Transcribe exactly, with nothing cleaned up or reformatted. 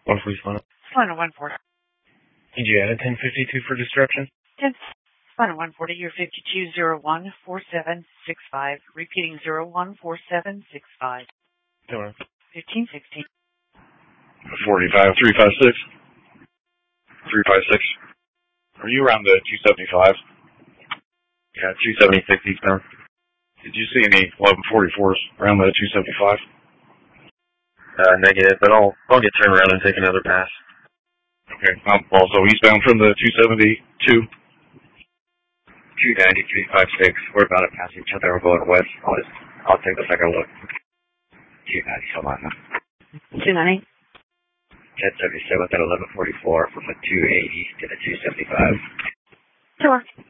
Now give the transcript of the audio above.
one forty final. Final one forty. Did you add a ten fifty-two for destruction? ten. Final one forty, you're fifty-two zero one four seven six five. Repeating zero one four seven six five. fifteen sixteen. forty-five three five six. three five six. Are you around the two seventy-five? Yeah, two seventy-six eastbound. Did you see any eleven forty-fours around the two seventy-five? Uh, negative, but I'll, I'll get turned around and take another pass. Okay, I'm also eastbound from the two seventy-two. two ninety, three five six. We're about to pass each other. We're going west. I'll, just, I'll take a second look. two ninety, so on. two ninety. ten seventy-seven at eleven forty-four from the two eighty to the two seventy-five. Sure.